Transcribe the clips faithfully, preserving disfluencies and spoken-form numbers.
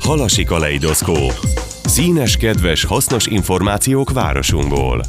Halasi kaleidoszkóp. Színes, kedves, hasznos információk városunkból.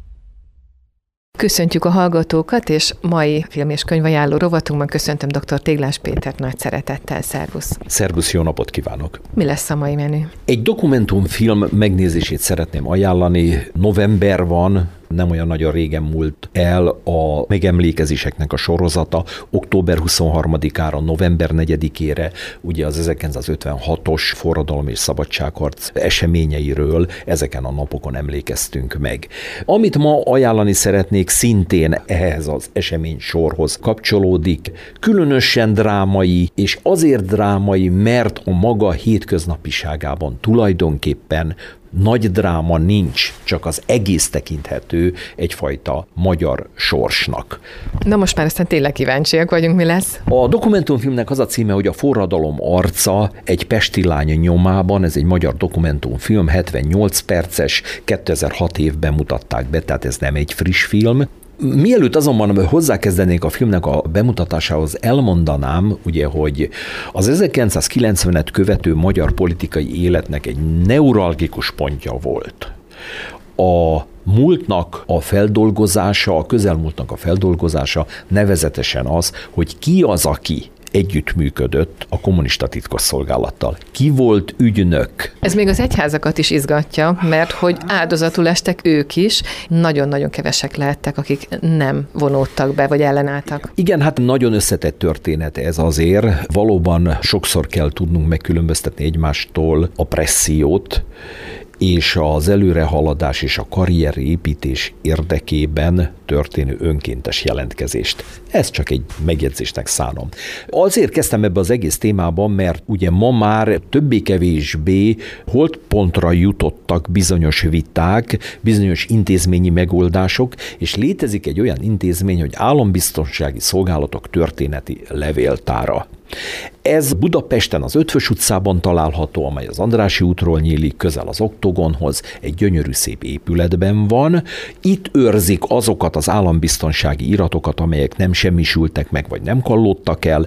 Köszöntjük a hallgatókat, és mai film- és könyvajánló rovatunkban köszöntöm dr. Téglás Pétert nagy szeretettel. Szervusz! Szervusz, jó napot kívánok! Mi lesz a mai menü? Egy dokumentumfilm megnézését szeretném ajánlani. November van, nem olyan nagyon régen múlt el a megemlékezéseknek a sorozata. október huszonharmadikára, november negyedikére, ugye az ezerkilencszázötvenhatos forradalom és szabadságharc eseményeiről ezeken a napokon emlékeztünk meg. Amit ma ajánlani szeretnék, szintén ehhez az esemény sorhoz kapcsolódik. Különösen drámai, és azért drámai, mert a maga hétköznapiságában tulajdonképpen nagy dráma nincs, csak az egész tekinthető egyfajta magyar sorsnak. Na most már aztán tényleg kíváncsiak vagyunk, mi lesz. A dokumentumfilmnek az a címe, hogy A forradalom arca egy pesti lány nyomában. Ez egy magyar dokumentumfilm, hetvennyolc perces, kétezer-hat évben mutatták be, tehát ez nem egy friss film. Mielőtt azonban hozzákezdenék a filmnek a bemutatásához, elmondanám, ugye, hogy az ezerkilencszázkilencvenet követő magyar politikai életnek egy neuralgikus pontja volt. A múltnak a feldolgozása, a közelmúltnak a feldolgozása nevezetesen az, hogy ki az, aki együttműködött a kommunista titkosszolgálattal. Ki volt ügynök? Ez még az egyházakat is izgatja, mert hogy áldozatul estek ők is, nagyon-nagyon kevesek lehettek, akik nem vonódtak be, vagy ellenálltak. Igen, hát nagyon összetett történet ez azért. Valóban sokszor kell tudnunk megkülönböztetni egymástól a pressziót, és az előrehaladás és a karrierépítés érdekében történő önkéntes jelentkezést. Ez csak egy megjegyzésnek szánom. Azért kezdtem ebbe az egész témában, mert ugye ma már többé-kevésbé holtpontra jutottak bizonyos viták, bizonyos intézményi megoldások, és létezik egy olyan intézmény, hogy Állambiztonsági Szolgálatok Történeti Levéltára. Ez Budapesten az Ötvös utcában található, amely az Andrássy útról nyílik, közel az Oktogonhoz, egy gyönyörű szép épületben van. Itt őrzik azokat az állambiztonsági iratokat, amelyek nem semmisültek meg, vagy nem kallódtak el,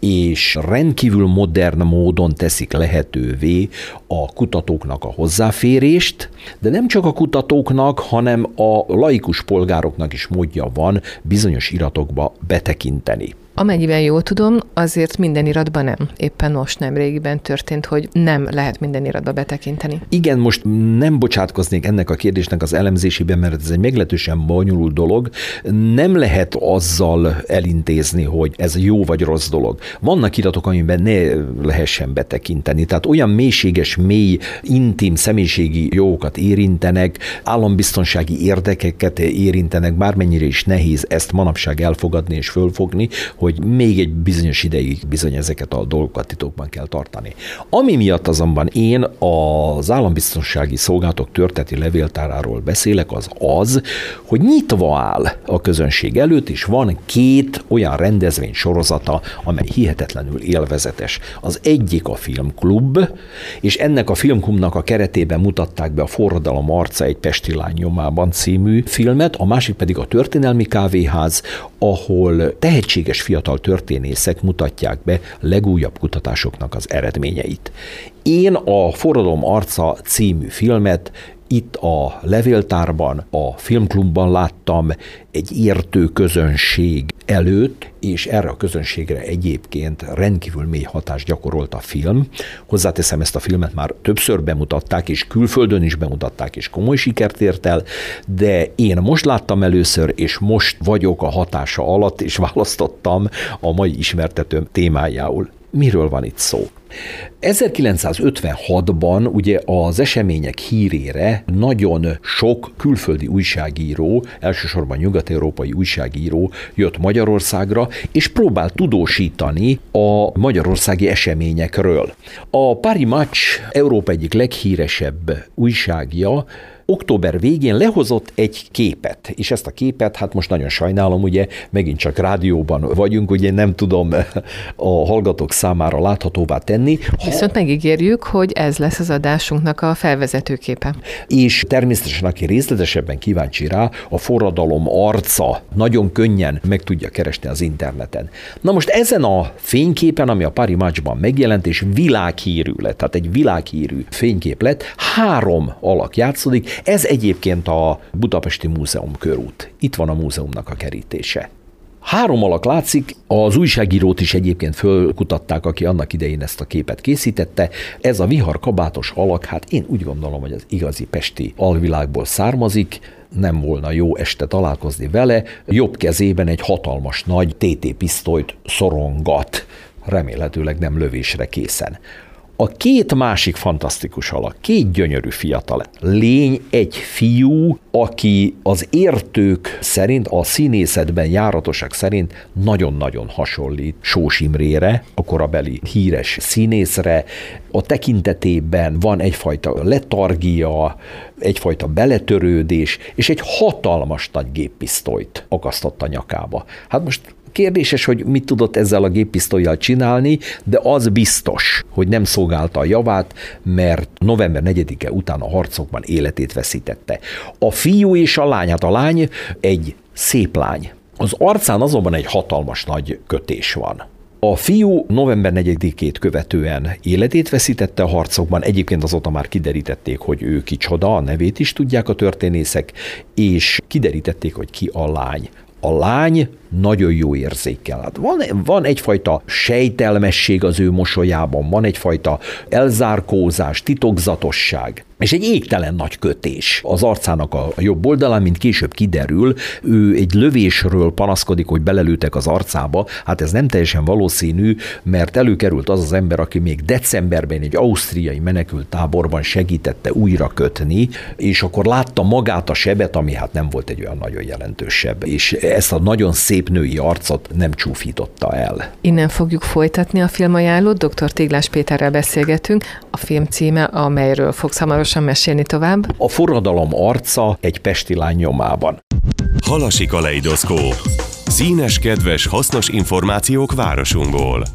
és rendkívül modern módon teszik lehetővé a kutatóknak a hozzáférést, de nem csak a kutatóknak, hanem a laikus polgároknak is módja van bizonyos iratokba betekinteni. Amennyiben jól tudom, azért minden iratban nem. Éppen most nem régiben történt, hogy nem lehet minden iratba betekinteni. Igen, most nem bocsátkoznék ennek a kérdésnek az elemzésében, mert ez egy meglehetősen bonyolult dolog. Nem lehet azzal elintézni, hogy ez jó vagy rossz dolog. Vannak iratok, amiben ne lehessen betekinteni. Tehát olyan mélységes, mély, intim, személyiségi jogokat érintenek, állambiztonsági érdekeket érintenek, bármennyire is nehéz ezt manapság elfogadni és fölfogni, hogy még egy bizonyos ideig bizony ezeket a dolgokat titokban kell tartani. Ami miatt azonban én az Állambiztonsági Szolgálatok Történeti Levéltáráról beszélek, az az, hogy nyitva áll a közönség előtt, és van két olyan rendezvény sorozata, amely hihetetlenül élvezetes. Az egyik a Filmklub, és ennek a Filmklubnak a keretében mutatták be a Forradalom arca egy pesti lány nyomában című filmet, a másik pedig a Történelmi Kávéház, ahol tehetséges fiatal történészek mutatják be legújabb kutatásoknak az eredményeit. Én a Forradalom arca című filmet itt a Levéltárban, a Filmklubban láttam egy értő közönség előtt, és erre a közönségre egyébként rendkívül mély hatást gyakorolt a film. Hozzáteszem, ezt a filmet már többször bemutatták, és külföldön is bemutatták, és komoly sikert ért el, de én most láttam először, és most vagyok a hatása alatt, és választottam a mai ismertetőm témájául. Miről van itt szó? ezerkilencszázötvenhatban ugye az események hírére nagyon sok külföldi újságíró, elsősorban nyugat-európai újságíró jött Magyarországra, és próbál tudósítani a magyarországi eseményekről. A Paris Match Európa egyik leghíresebb újságja október végén lehozott egy képet, és ezt a képet, hát most nagyon sajnálom, ugye megint csak rádióban vagyunk, ugye nem tudom a hallgatók számára láthatóvá tenni, tenni. Viszont megígérjük, hogy ez lesz az adásunknak a felvezetőképe. És természetesen, aki részletesebben kíváncsi rá, a forradalom arca nagyon könnyen meg tudja keresni az interneten. Na most ezen a fényképen, ami a Paris Matchban megjelent, és világhírű lett, tehát egy világhírű fénykép lett, három alak játszódik, ez egyébként a Budapesti Múzeum körút. Itt van a múzeumnak a kerítése. Három alak látszik, az újságírót is egyébként fölkutatták, aki annak idején ezt a képet készítette. Ez a viharkabátos alak, hát én úgy gondolom, hogy az igazi pesti alvilágból származik, nem volna jó este találkozni vele, jobb kezében egy hatalmas nagy té té pisztolyt szorongat, remélhetőleg nem lövésre készen. A két másik fantasztikus alak, két gyönyörű fiatal lény, egy fiú, aki az értők szerint, a színészetben járatosak szerint nagyon-nagyon hasonlít Sós Imrére, a korabeli híres színészre. A tekintetében van egyfajta letargia, egyfajta beletörődés, és egy hatalmas nagy géppisztolyt akasztott a nyakába. Hát most kérdéses, hogy mit tudott ezzel a géppisztollyal csinálni, de az biztos, hogy nem szolgálta a javát, mert november negyedike után a harcokban életét veszítette. A fiú és a lány, hát a lány egy szép lány. Az arcán azonban egy hatalmas nagy kötés van. A fiú november negyedikét követően életét veszítette a harcokban, egyébként azóta már kiderítették, hogy ő kicsoda, a nevét is tudják a történészek, és kiderítették, hogy ki a lány. A lány nagyon jó érzékkel. Hát van, van egyfajta sejtelmesség az ő mosolyában, van egyfajta elzárkózás, titokzatosság, és egy égtelen nagy kötés az arcának a jobb oldalán, mint később kiderül, ő egy lövésről panaszkodik, hogy belelőtek az arcába, hát ez nem teljesen valószínű, mert előkerült az az ember, aki még decemberben egy ausztriai menekült táborban segítette újra kötni, és akkor látta magát a sebet, ami hát nem volt egy olyan nagyon jelentősebb, és ezt a nagyon szép női arcot nem csúfította el. Innen fogjuk folytatni a filmajánlót, dr. Téglás Péterrel beszélgetünk. A film címe, amelyről fogsz hamarosan mesélni tovább. A forradalom arca egy pesti lány nyomában. Halasi kaleidoszkóp. Színes, kedves, hasznos információk városunkból.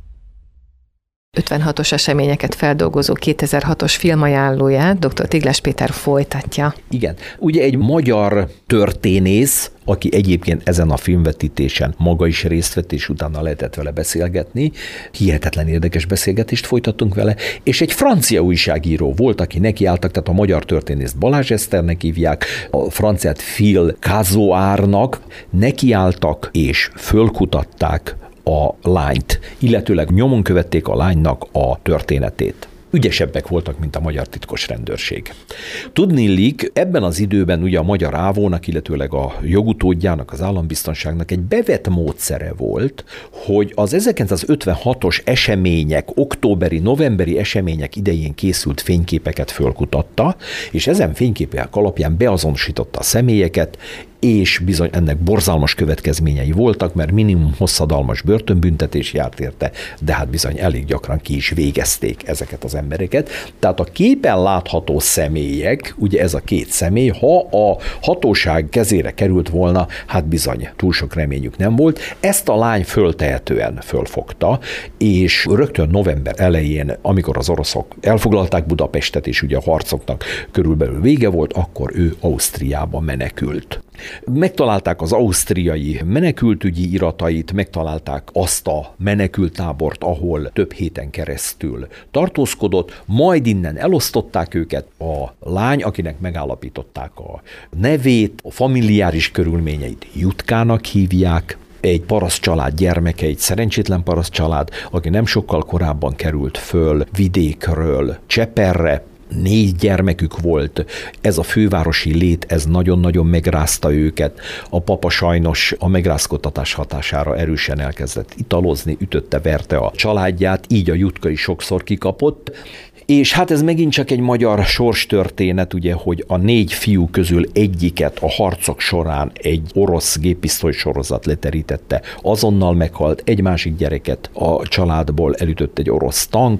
ötvenhatos eseményeket feldolgozó kétezer-hatos filmajánlóját dr. Téglás Péter folytatja. Igen. Ugye egy magyar történész, aki egyébként ezen a filmvetítésen maga is részt vett, és utána lehetett vele beszélgetni. Hihetetlen érdekes beszélgetést folytattunk vele, és egy francia újságíró volt, aki nekiálltak, tehát a magyar történészt Balázs Eszternek hívják, a franciát Phil Cazoárnak, nekiálltak és fölkutatták a lányt, illetőleg nyomon követték a lánynak a történetét. Ügyesebbek voltak, mint a magyar titkos rendőrség. Tudniillik, ebben az időben ugye a magyar ávónak, illetőleg a jogutódjának, az állambiztonságnak egy bevett módszere volt, hogy az ezerkilencszázötvenhatos események, októberi, novemberi események idején készült fényképeket fölkutatta, és ezen fényképek alapján beazonosította a személyeket, és bizony ennek borzalmas következményei voltak, mert minimum hosszadalmas börtönbüntetés járt érte, de hát bizony elég gyakran ki is végezték ezeket az embereket. Tehát a képen látható személyek, ugye ez a két személy, ha a hatóság kezére került volna, hát bizony túl sok reményük nem volt. Ezt a lány föltehetően fölfogta, és rögtön november elején, amikor az oroszok elfoglalták Budapestet, és ugye a harcoknak körülbelül vége volt, akkor ő Ausztriába menekült. Megtalálták az ausztriai menekültügyi iratait, megtalálták azt a menekülttábort, ahol több héten keresztül tartózkodott, majd innen elosztották őket. A lány, akinek megállapították a nevét, a familiáris körülményeit Jutkának hívják, egy paraszt család gyermeke, egy szerencsétlen paraszt család, aki nem sokkal korábban került föl vidékről Cseperre, négy gyermekük volt, ez a fővárosi lét, ez nagyon-nagyon megrázta őket. A papa sajnos a megrázkodtatás hatására erősen elkezdett italozni, ütötte, verte a családját, így a Jutka is sokszor kikapott. És hát ez megint csak egy magyar sorstörténet, ugye, hogy a négy fiú közül egyiket a harcok során egy orosz géppisztoly sorozat leterítette, azonnal meghalt, egy másik gyereket a családból elütött egy orosz tank,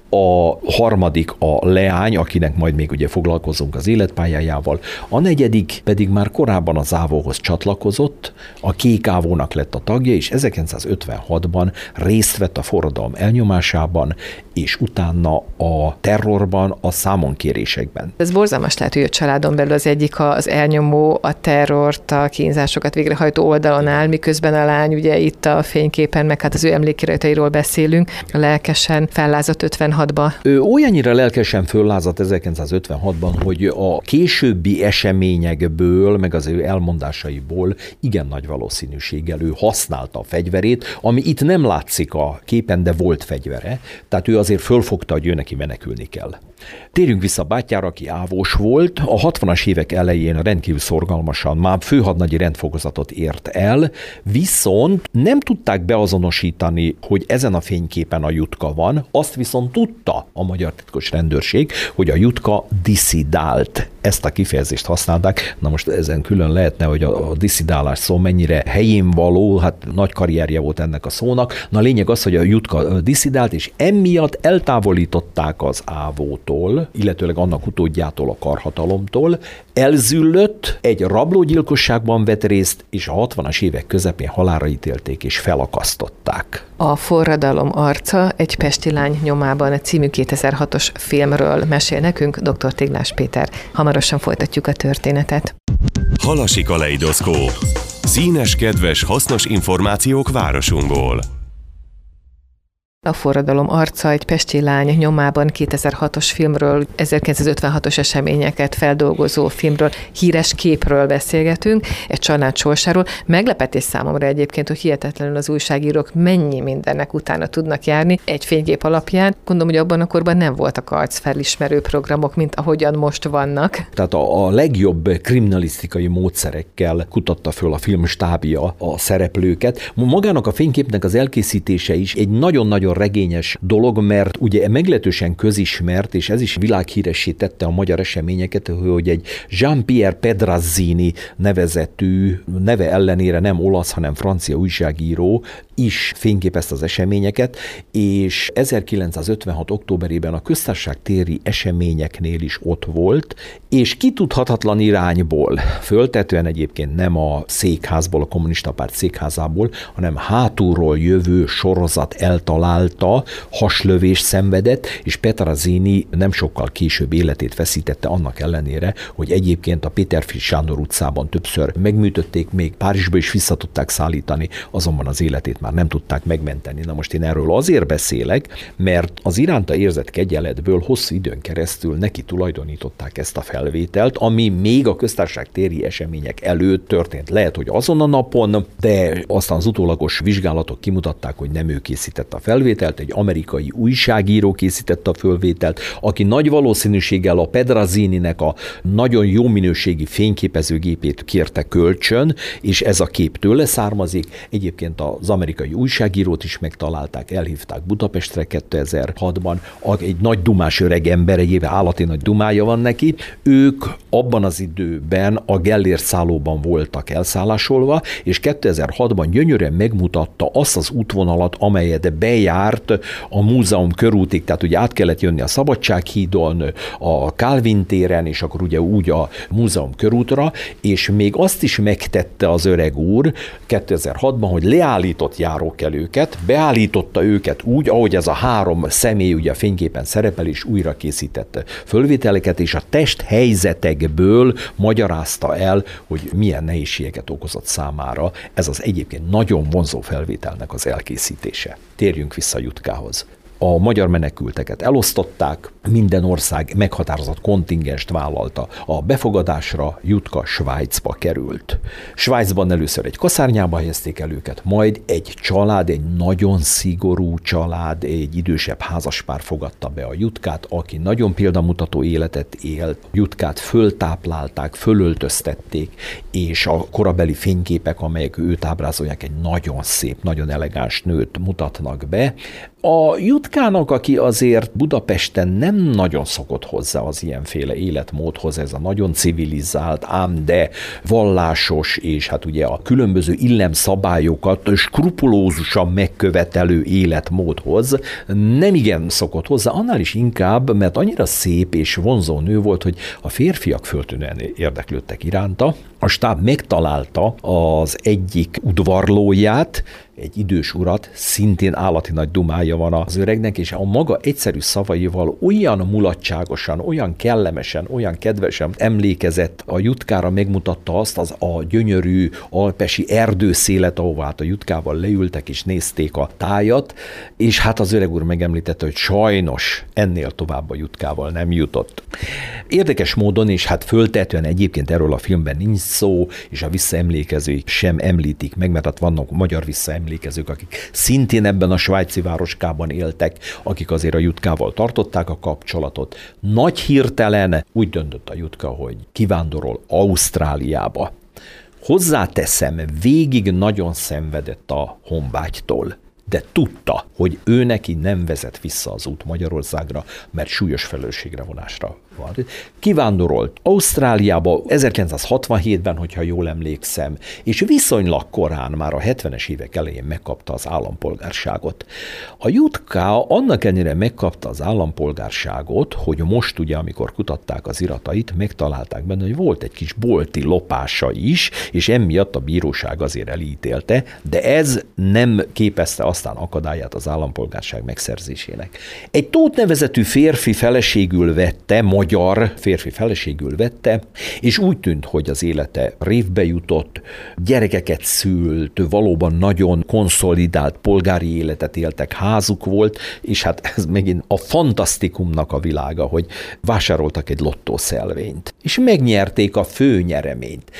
a harmadik a leány, akinek majd még ugye foglalkozunk az életpályájával, a negyedik pedig már korábban az ávóhoz csatlakozott, a kék ávónak lett a tagja, és ezerkilencszázötvenhatban részt vett a forradalom elnyomásában, és utána a terrorban, a számonkérésekben. Ez borzalmas lehet, hogy a családon belül az egyik az elnyomó, a terrort, a kínzásokat végrehajtó oldalon áll, miközben a lány ugye itt a fényképen, meg hát az ő emlékiratairól beszélünk, lelkesen fellázadt ötvenhatba. Ő olyannyira lelkesen föllázadt ezerkilencszázötvenhatban, hogy a későbbi eseményekből, meg az ő elmondásaiból igen nagy valószínűséggel ő használta a fegyverét, ami itt nem látszik a képen, de volt fegyvere, tehát ő azért fölfogta, hogy ő neki menekülni kell. Térjünk vissza bátyjára, aki ávós volt. A hatvanas évek elején rendkívül szorgalmasan már főhadnagyi rendfokozatot ért el, viszont nem tudták beazonosítani, hogy ezen a fényképen a Jutka van, azt viszont tudta a magyar titkos rendőrség, hogy a Jutka disszidált. Ezt a kifejezést használták. Na most ezen külön lehetne, hogy a disszidálás szó mennyire helyén való, hát nagy karrierje volt ennek a szónak. Na a lényeg az, hogy a Jutka disszidált, és emiatt eltávolították az ávótól, illetőleg annak utódjától, a karhatalomtól, elzüllött, egy rablógyilkosságban vett részt, és a hatvanas évek közepén halálra ítélték és felakasztották. A forradalom arca egy pesti lány nyomában a című kétezer-hatos filmről mesél nekünk dr. Téglás Péter. Hamarosan folytatjuk a történetet. Halasi kaleidoszkóp. Színes, kedves, hasznos információk városunkból. A forradalom arca egy pesti lány nyomában kétezer-hatos filmről, ezerkilencszázötvenhatos eseményeket feldolgozó filmről, híres képről beszélgetünk, egy család sorsáról. Meglepetés számomra egyébként, hogy hihetetlenül az újságírók mennyi mindennek utána tudnak járni egy fénykép alapján. Gondolom, hogy abban a korban nem voltak arcfelismerő programok, mint ahogyan most vannak. Tehát a, a legjobb kriminalisztikai módszerekkel kutatta föl a filmstábja a szereplőket. Magának a fényképnek az elkészítése is egy nagyon-nagyon regényes dolog, mert ugye meglehetősen közismert, és ez is világhíressé tette a magyar eseményeket, hogy egy Jean-Pierre Pedrazzini nevezetű, neve ellenére nem olasz, hanem francia újságíró is fényképezte az eseményeket, és ezerkilencszázötvenhat októberében a Köztársaság téri eseményeknél is ott volt, és kitudhatatlan irányból, föltetően egyébként nem a székházból, a kommunista párt székházából, hanem hátulról jövő sorozat eltalálta, haslövés szenvedett, és Petrazzini nem sokkal később életét veszítette annak ellenére, hogy egyébként a Péterfi Sándor utcában többször megműtötték, még Párizsba is vissza tudták szállítani, azonban az életét már nem tudták megmenteni. Na most én erről azért beszélek, mert az iránta érzett kegyeletből hosszú időn keresztül neki tulajdonították ezt a felvételt, ami még a Köztársaság téri események előtt történt. Lehet, hogy azon a napon, de aztán az utólagos vizsgálatok kimutatták, hogy nem ő készítette a felvételt, egy amerikai újságíró készítette a felvételt, aki nagy valószínűséggel a Pedrazzininek a nagyon jó minőségi fényképezőgépét kérte kölcsön, és ez a kép tőle származik. Egyébként az amerikai újságírót is megtalálták, elhívták Budapestre kétezer-hatban, egy nagy dumás öreg ember, egy éve állati nagy dumája van neki. Ők abban az időben a Gellért szállóban voltak elszállásolva, és kétezer-hatban gyönyörűen megmutatta azt az útvonalat, amelyet bejárt a múzeum körútig, tehát ugye át kellett jönni a Szabadsághídon, a Kálvin téren, és akkor ugye úgy a múzeum körútra, és még azt is megtette az öreg úr kétezer-hatban, hogy leállított járókelőket, beállította őket úgy, ahogy ez a három személy ugye a fényképen szerepel, és újra készítette fölvételeket, és a test helyzetekből magyarázta el, hogy milyen nehézségeket okozott számára ez az egyébként nagyon vonzó felvételnek az elkészítése. Térjünk vissza Jutkához. A magyar menekülteket elosztották, minden ország meghatározott kontingenst vállalta. A befogadásra Jutka Svájcba került. Svájcban először egy kaszárnyába helyezték el őket, majd egy család, egy nagyon szigorú család, egy idősebb házaspár fogadta be a Jutkát, aki nagyon példamutató életet élt. Jutkát föltáplálták, fölöltöztették, és a korabeli fényképek, amelyek őt ábrázolják, egy nagyon szép, nagyon elegáns nőt mutatnak be. A Jutkának, aki azért Budapesten nem nagyon szokott hozzá az ilyenféle életmódhoz, ez a nagyon civilizált, ám de vallásos, és hát ugye a különböző illemszabályokat skrupulózusan megkövetelő életmódhoz nem igen szokott hozzá, annál is inkább, mert annyira szép és vonzó nő volt, hogy a férfiak föltűnően érdeklődtek iránta. A stáb megtalálta az egyik udvarlóját, egy idős urat, szintén állati nagy dumája van az öregnek, és a maga egyszerű szavaival olyan mulatságosan, olyan kellemesen, olyan kedvesen emlékezett a Jutkára, megmutatta azt az a gyönyörű alpesi erdőszélet, ahová hát a Jutkával leültek és nézték a tájat, és hát az öreg úr megemlítette, hogy sajnos ennél tovább a Jutkával nem jutott. Érdekes módon, és hát föltetően egyébként erről a filmben nincs szó, és a visszaemlékezőik sem említik meg, mert hát vannak magyar visszaemlékezők, akik szintén ebben a svájci városkában éltek, akik azért a Jutkával tartották a kapcsolatot. Nagy hirtelen úgy döntött a Jutka, hogy kivándorol Ausztráliába. Hozzáteszem, végig nagyon szenvedett a honvágytól, de tudta, hogy ő neki nem vezet vissza az út Magyarországra, mert súlyos felelősségre vonásra van. Kivándorolt Ausztráliába ezerkilencszázhatvanhétben, hogyha jól emlékszem, és viszonylag korán, már a hetvenes évek elején megkapta az állampolgárságot. A Jutka annak ellenére megkapta az állampolgárságot, hogy most ugye, amikor kutatták az iratait, megtalálták benne, hogy volt egy kis bolti lopása is, és emiatt a bíróság azért elítélte, de ez nem képezte aztán akadályát az állampolgárság megszerzésének. Egy Tóth nevezetű férfi feleségül vette, magyar férfi feleségül vette, és úgy tűnt, hogy az élete révbe jutott, gyerekeket szült, valóban nagyon konszolidált polgári életet éltek, házuk volt, és hát ez megint a fantasztikumnak a világa, hogy vásároltak egy lottószelvényt, és megnyerték a főnyereményt.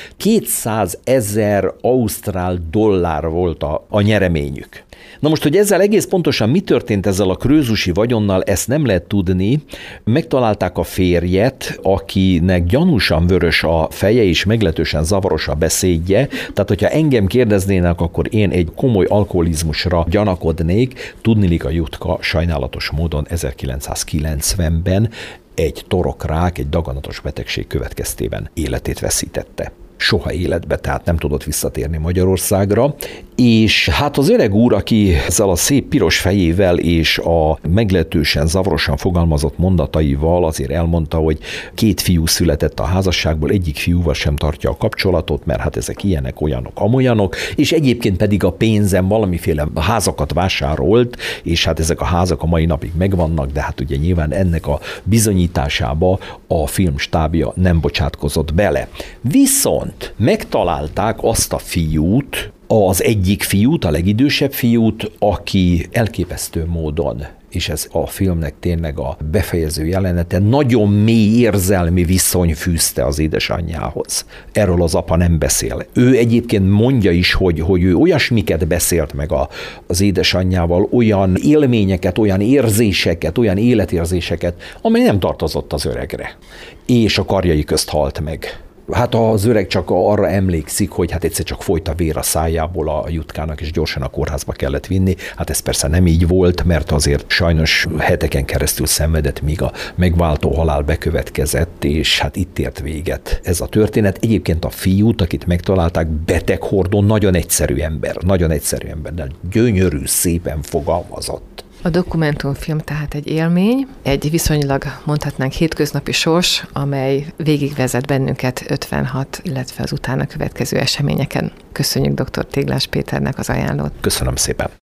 kétszázezer ausztrál dollár volt a, a nyereményük. Na most, hogy ezzel egész pontosan mi történt ezzel a krőzusi vagyonnal, ezt nem lehet tudni. Megtalálták a férjet, akinek gyanúsan vörös a feje, és meglehetősen zavaros a beszédje. Tehát, hogyha engem kérdeznének, akkor én egy komoly alkoholizmusra gyanakodnék. Tudniillik, a Jutka sajnálatos módon ezerkilencszázkilencvenben egy torokrák, egy daganatos betegség következtében életét veszítette. Soha életbe, tehát nem tudott visszatérni Magyarországra, és hát az öreg úr, aki ezzel a szép piros fejével és a meglehetősen zavarosan fogalmazott mondataival azért elmondta, hogy két fiú született a házasságból, egyik fiúval sem tartja a kapcsolatot, mert hát ezek ilyenek, olyanok, amolyanok, és egyébként pedig a pénzem valamiféle házakat vásárolt, és hát ezek a házak a mai napig megvannak, de hát ugye nyilván ennek a bizonyításába a filmstábja nem bocsátkozott bele. Viszont megtalálták azt a fiút, az egyik fiút, a legidősebb fiút, aki elképesztő módon, és ez a filmnek tényleg a befejező jelenete, nagyon mély érzelmi viszony fűzte az édesanyjához. Erről az apa nem beszél. Ő egyébként mondja is, hogy, hogy ő olyasmiket beszélt meg a, az édesanyjával, olyan élményeket, olyan érzéseket, olyan életérzéseket, amely nem tartozott az öregre. És a karjai közt halt meg. Hát az öreg csak arra emlékszik, hogy hát egyszer csak folyt a vér a szájából a Jutkának, és gyorsan a kórházba kellett vinni. Hát ez persze nem így volt, mert azért sajnos heteken keresztül szenvedett, míg a megváltó halál bekövetkezett, és hát itt ért véget ez a történet. Egyébként a fiút, akit megtalálták, beteghordó, nagyon egyszerű ember, nagyon egyszerű ember, de gyönyörű, szépen fogalmazott. A dokumentumfilm tehát egy élmény, egy viszonylag mondhatnánk hétköznapi sors, amely végigvezet bennünket ötvenhat, illetve az utána következő eseményeken. Köszönjük dr. Téglás Péternek az ajánlót. Köszönöm szépen.